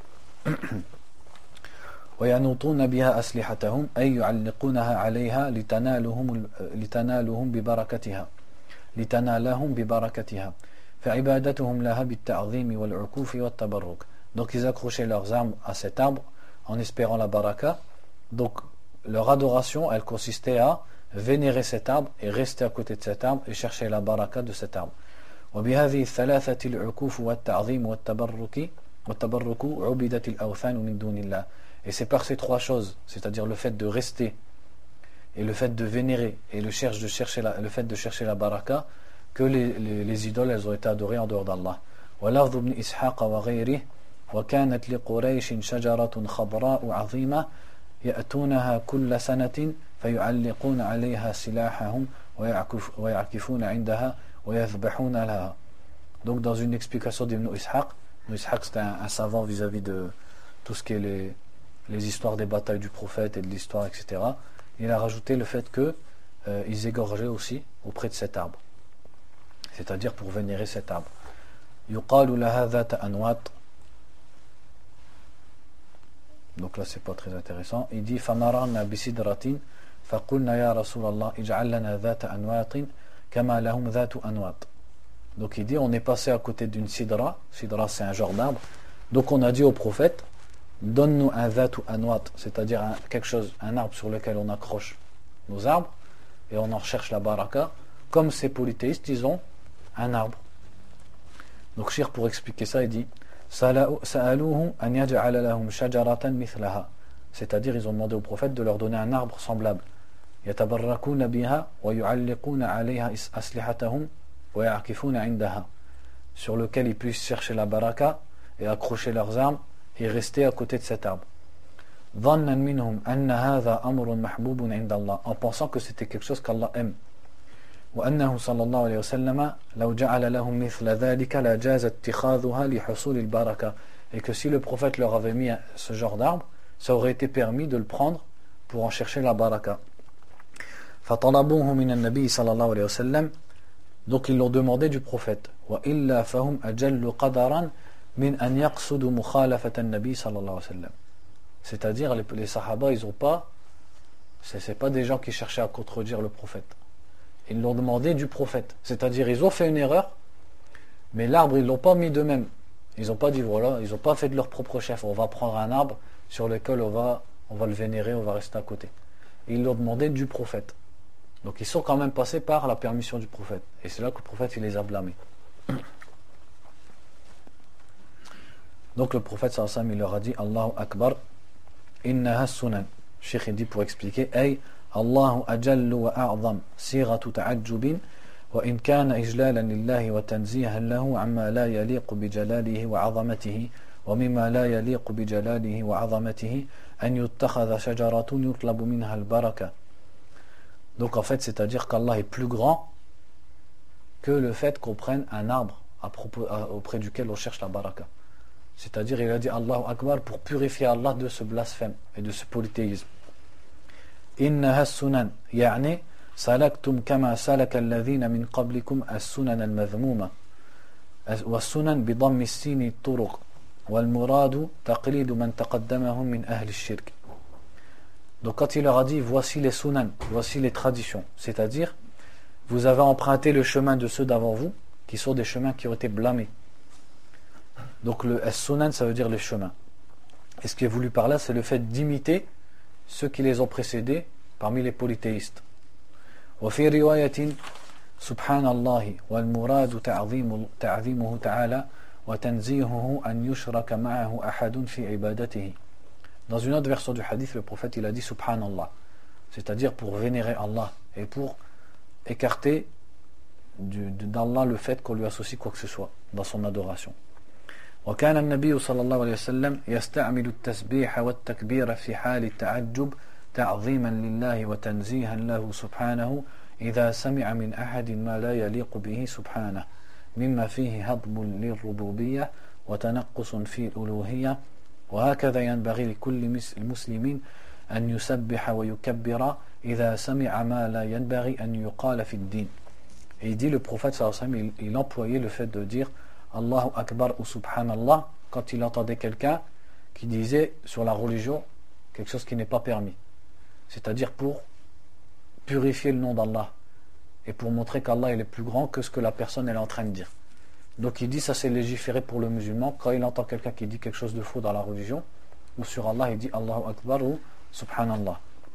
Speaker 1: وينوطون بها أسلحتهم أي يعلقونها عليها لتنالهم لتنالهم ببركتها لتنالهم ببركتها فعبادتهم لها بالتعظيم والعكوف والتبرك. Donc ils accrochaient leurs armes à cet arbre en espérant la baraka. Donc leur adoration elle consistait à vénérer cet arbre et rester à côté de cet arbre et chercher la baraka de cet arbre. وبهذه الثلاثة العكوف والتعظيم والتبرك والتبرك عبدت الأوثان من دون الله. Et c'est par ces trois choses, c'est-à-dire le fait de rester et le fait de vénérer et le, cherche de chercher la, le fait de chercher la baraka, que les, les, les idoles elles ont été adorées en dehors d'Allah. ولفظ ابن إسحاق وغيره وكانت لقريش شجرة خضراء عظيمة يأتونها كل سنة فيعلقون عليها سلاحهم ويعكف ويعكفون عندها ويذبحون لها. Donc dans une explication d'Ibn Ishaq, Ibn Ishaq c'était un, un savant vis-à-vis de tout ce qui est les, les histoires des batailles du prophète et de l'histoire, et cetera. Il a rajouté le fait que euh, ils égorgeaient aussi auprès de cet arbre, c'est-à-dire pour vénérer cet arbre. يقال لها ذات أنواط. Donc là c'est pas très intéressant. Il dit فمررنا بسدرة فقلنا يا رسول الله اجعل لنا ذات أنواط كما لهم ذات أنواط. Donc il dit on est passé à côté d'une sidra. Sidra c'est un genre d'arbre. Donc on a dit au prophète donne-nous un dhatu anwat, c'est-à-dire un, quelque chose, un arbre sur lequel on accroche nos arbres et on en recherche la baraka, comme ces polythéistes ils ont un arbre. Donc Shir pour expliquer ça il dit sa'aluhu an yaj'ala lahum shajaratan mithlaha, c'est-à-dire ils ont demandé au prophète de leur donner un arbre semblable, yatabarrakuna biha wa yu'alliquna 'alayha aslihatahum wa ya'kifuna 'indaha, sur lequel ils puissent chercher la baraka et accrocher leurs armes et rester à côté de cet arbre. ظَنًّا مِنْهُمْ أَنَّ هَذَا أَمْرٌ مَحْبُوبٌ عِنْدَ اللَّهِ, en pensant que c'était quelque chose qu'Allah aime. وأنه صلى الله عليه وسلم لو جعل لهم مثل ذلك لجاز اتخاذها لحصول البركة, et que si le prophète leur avait mis ce genre d'arbre, ça aurait été permis de le prendre pour en chercher la baraka. فطلبوه من النبي صلى الله عليه وسلم, donc ils l'ont demandé du prophète. وإلا فهم أجل قدرا من أن يقصدوا مخالفة النبي صلى الله عليه وسلم, c'est-à-dire les, les sahaba ils n'ont pas Ce n'est pas des gens qui cherchaient à contredire le prophète. Ils l'ont demandé du prophète. C'est-à-dire, ils ont fait une erreur, mais l'arbre, ils ne l'ont pas mis d'eux-mêmes. Ils n'ont pas dit, voilà, ils n'ont pas fait de leur propre chef. On va prendre un arbre sur lequel on va, on va le vénérer, on va rester à côté. Ils l'ont demandé du prophète. Donc, ils sont quand même passés par la permission du prophète. Et c'est là que le prophète, il les a blâmés. Donc, le prophète, sallallahu alayhi wa sallam, il leur a dit, Allahu Akbar, innaha sunan. Cheikh, il dit pour expliquer, ay, Allahu ajallu wa a'zam, siratu ta'ajjubin, وإن كان إجلالا لله وتنزيها له عما لا يليق بجلاله وعظمته ومما لا يليق بجلاله وعظمته أن يتخذ شجرة يطلب منها البركة. Donc en fait, c'est-à-dire qu'Allah est plus grand que le fait qu'on prenne un arbre à propos, à, auprès duquel on cherche la baraka. C'est-à-dire, il a dit Allahu Akbar pour purifier Allah de ce blasphème et de ce polythéisme. Innaha sunan, ya'ni سلكتم كما سلك الذين من قبلكم السنن المذمومة والسنن بضم السين الطرق والمراد تقليد من تقدمهم من أهل الشرك. Donc quand il leur a dit voici les sunan, voici les traditions, c'est-à-dire vous avez emprunté le chemin de ceux d'avant vous qui sont des chemins qui ont été blâmés. Donc le sunan, ça veut dire les chemins. Et ce qui est voulu par là, c'est le fait d'imiter ceux qui les ont précédés parmi les polythéistes. وفي رواية سبحان الله والمراد تعظيم تعظيمه تعالى وتنزيهه أن يشرك معه أحد في عبادته. Dans une autre version du hadith, le prophète il a dit Subhanallah, c'est-à-dire pour vénérer Allah et pour écarter du, d'Allah le fait qu'on lui associe quoi que ce soit dans son adoration. وكان النبي صلى الله عليه وسلم يستعمل التسبيح والتكبير في حال التعجب تعظيما لله وتنزيها له سبحانه إذا سمع من أحد ما لا يليق به سبحانه مما فيه هضم للربوبية وتنقص في الألوهية وهكذا ينبغي لكل المسلمين أن يسبح ويكبر إذا سمع ما لا ينبغي أن يقال في الدين. Et il dit le prophète sallallahu alayhi wa sallam, il, il employait le fait de dire Allahu Akbar ou Subhanallah quand il entendait quelqu'un qui disait sur la religion quelque chose qui n'est pas permis. C'est-à-dire pour purifier le nom d'Allah et pour montrer qu'Allah est plus grand que ce que la personne est en train de dire. Donc il dit ça c'est légiféré pour le musulman quand il entend quelqu'un qui dit quelque chose de faux dans la religion ou sur Allah il dit Allahu Akbar ou Subhanallah.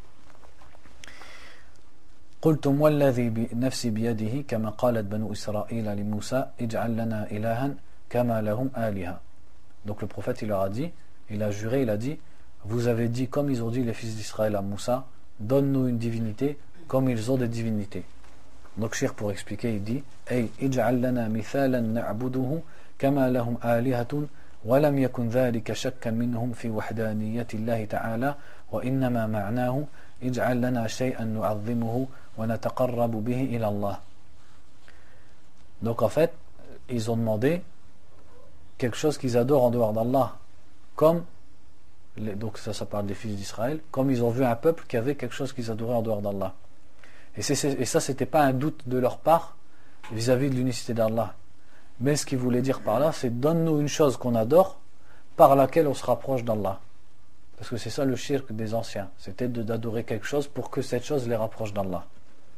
Speaker 1: قلتم والذي بنفسي بيده كما قالت بنو إسرائيل لموسى اجعل لنا إلها كما لهم آلهة. Donc le prophète il leur a dit, il a juré, il a dit vous avez dit comme ils ont dit les fils d'Israël à Moussa, donne-nous une divinité comme ils ont des divinités. Donc Cheikh pour expliquer il dit ay ij'al lana mithalan na'buduhu kama lahum alihatun wa lam yakun dhalika shakkan minhum fi wahdaniyati Allah ta'ala wa innama ma'nahu ij'al lana shay'an nu'azzimuhu wa nataqarrabu bihi ila Allah. Donc en fait ils ont demandé quelque chose qu'ils adorent en dehors d'Allah comme Les, donc ça, ça parle des fils d'Israël, comme ils ont vu un peuple qui avait quelque chose qu'ils adoraient en dehors d'Allah. Et, c'est, et ça, c'était pas un doute de leur part vis-à-vis de l'unicité d'Allah. Mais ce qu'ils voulaient dire par là, c'est donne-nous une chose qu'on adore, par laquelle on se rapproche d'Allah. Parce que c'est ça le shirk des anciens, c'était de, d'adorer quelque chose pour que cette chose les rapproche d'Allah.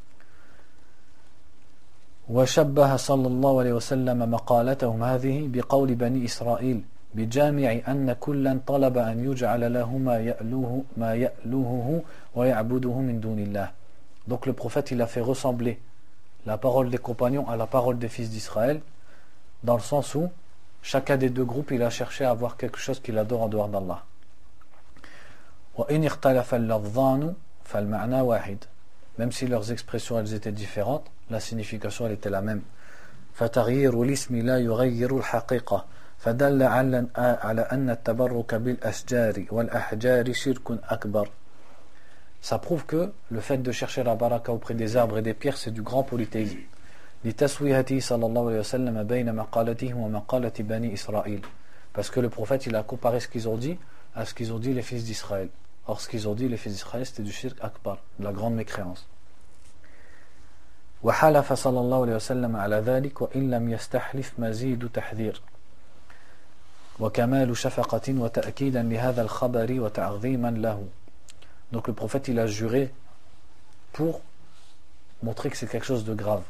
Speaker 1: وشبه صلى الله عليه وسلم مقالتهم هذه بقول بني إسرائيل بجامع أن كلا طلب أن يجعل له ما يألوه ما يألوه ويعبده من دون الله. Donc le prophète il a fait ressembler la parole des compagnons à la parole des fils d'Israël dans le sens où chacun des deux groupes il a cherché à avoir quelque chose qu'il adore en dehors d'Allah. وإن اختلف اللفظان فالمعنى واحد. Même si leurs expressions elles étaient différentes, la signification elle était la même. فتغيير الاسم لا يغير الحقيقة. فدل على أن التبرك بالأشجار والأحجار شرك أكبر. Ça prouve que le fait de chercher la baraka auprès des arbres et des pierres c'est du grand polythéisme. لتسويته صلى الله عليه وسلم بين مقالته ومقالة بني إسرائيل. Parce que le prophète il a comparé ce qu'ils ont dit à ce qu'ils ont dit les fils d'Israël. Or ce qu'ils ont dit les fils d'Israël c'était du shirk akbar, de la grande mécréance. وحلف صلى الله عليه وسلم على ذلك وإن لم يستحلف مزيد تحذير. وكمال شفقة وتأكيدا لهذا الخبر وتعظيما له. Donc le prophète il a juré pour montrer que c'est quelque chose de grave.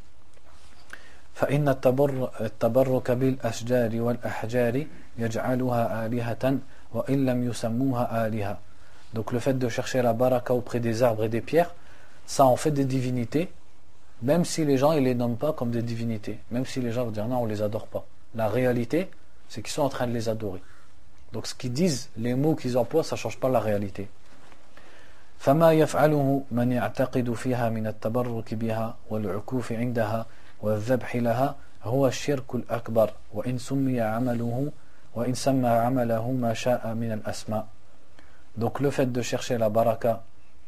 Speaker 1: فإن التبرك بالأشجار والأحجار يجعلها آلهة وإن لم يسموها آلهة. Donc le fait de chercher la baraka auprès des arbres et des pierres, ça en fait des divinités, même si les gens ne les nomment pas comme des divinités, même si les gens vont dire non, on ne les adore pas. La réalité, c'est qu'ils sont en train de les adorer. Donc ce qu'ils disent, les mots qu'ils emploient, ça ne change pas la réalité. فما يفعله من يعتقد فيها من التبرك بها والعكوف عندها والذبح لها هو الشرك الأكبر وإن سمي عمله وإن سمى عمله ما شاء من الأسماء. Donc le fait de chercher la baraka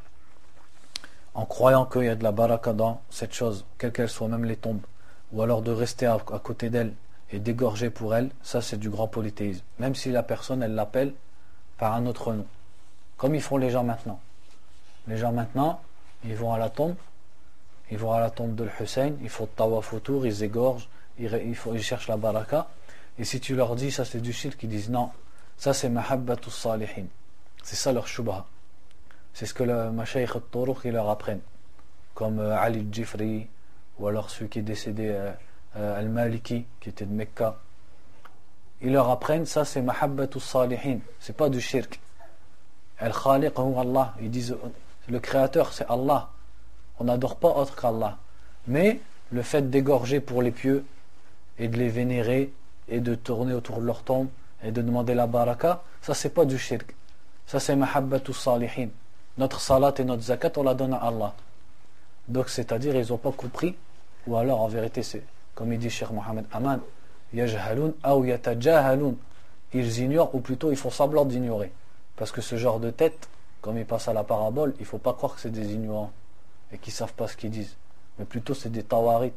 Speaker 1: en croyant qu'il y a de la baraka dans cette chose, quelle qu'elle soit, même les tombes, ou alors de rester à, à côté d'elle et d'égorger pour elle, ça c'est du grand polythéisme. Même si la personne elle l'appelle par un autre nom, comme ils font les gens maintenant. Les gens maintenant, ils vont à la tombe, ils vont à la tombe de l'Hussein, ils font tawaf autour, ils égorgent, ils, ils, font, ils cherchent la baraka. Et si tu leur dis ça c'est du shirk, ils disent non, ça c'est mahabbatus salihin. C'est ça leur shubha. C'est ce que le mashaykh al-Turuq ils leur apprennent. Comme euh, Ali al-Jifri, ou alors celui qui est décédé, euh, euh, Al-Maliki, qui était de Mecca. Ils leur apprennent ça c'est mahabbatus salihin. C'est pas du shirk. Al-Khaliq ou Allah. Ils disent le créateur c'est Allah. On n'adore pas autre qu'Allah. Mais le fait d'égorger pour les pieux et de les vénérer et de tourner autour de leur tombe et de demander la baraka, ça c'est pas du shirk. Ça c'est mahabbatus salihin. Notre salat et notre zakat on la donne à Allah. Donc c'est-à-dire ils n'ont pas compris, ou alors en vérité c'est comme il dit Cheikh Mohamed Aman, yajhalun ou yatajahalun. Ils ignorent ou plutôt ils font semblant d'ignorer. Parce que ce genre de tête, comme il passe à la parabole, il ne faut pas croire que c'est des ignorants et qui ne savent pas ce qu'ils disent. Mais plutôt c'est des tawarit.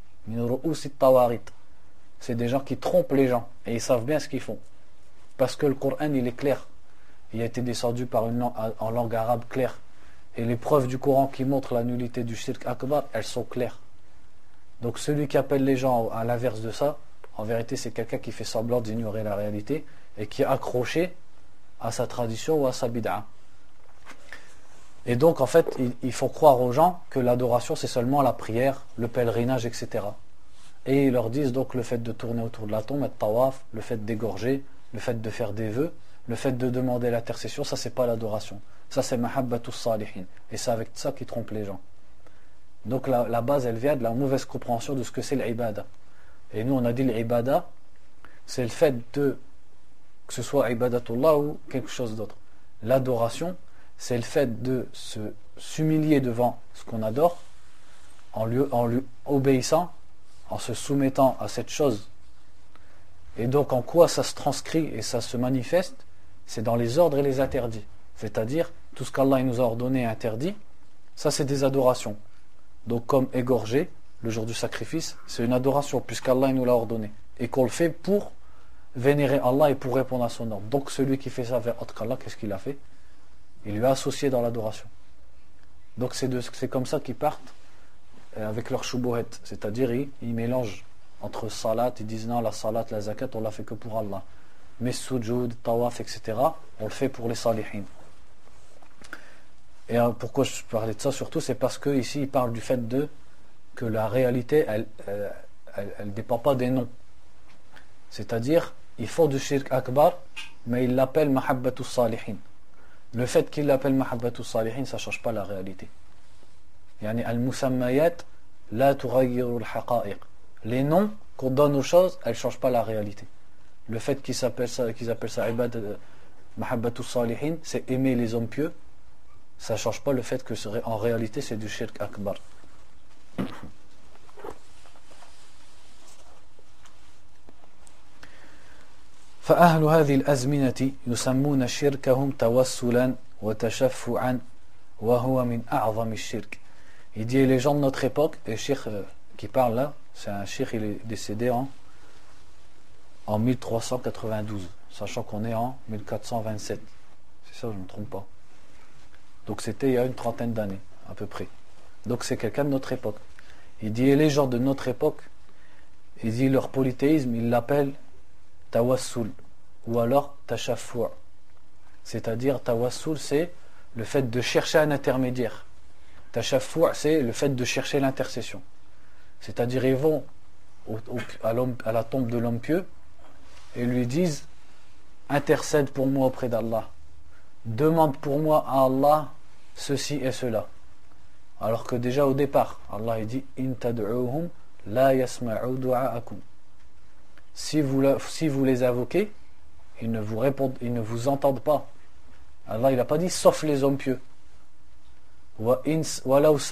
Speaker 1: C'est des gens qui trompent les gens et ils savent bien ce qu'ils font. Parce que le Coran il est clair. Il a été descendu par une langue, en langue arabe claire. Et les preuves du Coran qui montrent la nullité du shirk akbar, elles sont claires. Donc celui qui appelle les gens à l'inverse de ça, en vérité c'est quelqu'un qui fait semblant d'ignorer la réalité et qui est accroché à sa tradition ou à sa bid'a. Et donc en fait il, il faut croire aux gens que l'adoration c'est seulement la prière, le pèlerinage, et cetera. Et ils leur disent donc le fait de tourner autour de la tombe, le tawaf, le fait d'égorger, le fait de faire des vœux, le fait de demander l'intercession, ça c'est pas l'adoration. Ça c'est mahabbatus salihin. Et c'est avec ça qu'ils trompent les gens. Donc la, la base elle vient de la mauvaise compréhension de ce que c'est l'ibada. Et nous on a dit l'ibada, c'est le fait de, que ce soit ibadatullah ou quelque chose d'autre. L'adoration, c'est le fait de se, s'humilier devant ce qu'on adore, en lui, en lui obéissant, en se soumettant à cette chose. Et donc en quoi ça se transcrit et ça se manifeste? C'est dans les ordres et les interdits. C'est-à-dire, tout ce qu'Allah nous a ordonné et interdit, ça c'est des adorations. Donc comme égorger, le jour du sacrifice, c'est une adoration, puisqu'Allah nous l'a ordonné. Et qu'on le fait pour vénérer Allah et pour répondre à son ordre. Donc celui qui fait ça vers autre qu'Allah, qu'est-ce qu'il a fait? Il lui a associé dans l'adoration. Donc c'est, de, c'est comme ça qu'ils partent avec leur shubuhet. C'est-à-dire, ils, ils mélangent entre salat, ils disent non, la salat, la zakat, on l'a fait que pour Allah. Mais sujoud, tawaf, et cetera, on le fait pour les salihin. Et pourquoi je parlais de ça surtout, c'est parce que ici il parle du fait de que la réalité, elle ne elle, elle dépend pas des noms. C'est-à-dire, ils font du shirk akbar, mais ils l'appellent mahabbatus salihin. Le fait qu'ils l'appellent mahabbatus salihin, ça ne change pas la réalité. Yani al-musammayat la tughayyiru al-haqa'iq. Les noms qu'on donne aux choses, elles ne changent pas la réalité. Le fait qu'ils appellent ça, qu'ils appellent ça ibad, mahabbatus salihin, c'est aimer les hommes pieux, ça ne change pas le fait que en réalité c'est du shirk akbar. فأهل هذه الأزمنة يسمون شركهم توسلا وتشفعا وهو من أعظم الشرك. Il dit les gens de notre époque, et le cheikh qui parle là, c'est un cheikh, il est décédé en, en mille trois cent quatre-vingt-douze, sachant qu'on est en mille quatre cent vingt-sept. C'est ça, je ne me trompe pas. Donc c'était il y a une trentaine d'années, à peu près. Donc c'est quelqu'un de notre époque. Il dit, et les gens de notre époque, il dit leur polythéisme, il l'appelle tawassul, ou alors tashaffu'. C'est-à-dire, tawassul, c'est le fait de chercher un intermédiaire. Tashaffu', c'est le fait de chercher l'intercession. C'est-à-dire, ils vont au, au, à, à la tombe de l'homme pieux et lui disent, intercède pour moi auprès d'Allah. Demande pour moi à Allah ceci et cela. Alors que déjà au départ, Allah il dit, in tad'uhum la yasma'u du'a'akum. Si vous, si vous les invoquez, ils ne vous répondent, ils ne vous entendent pas. Allah il n'a pas dit sauf les hommes pieux. Wa in,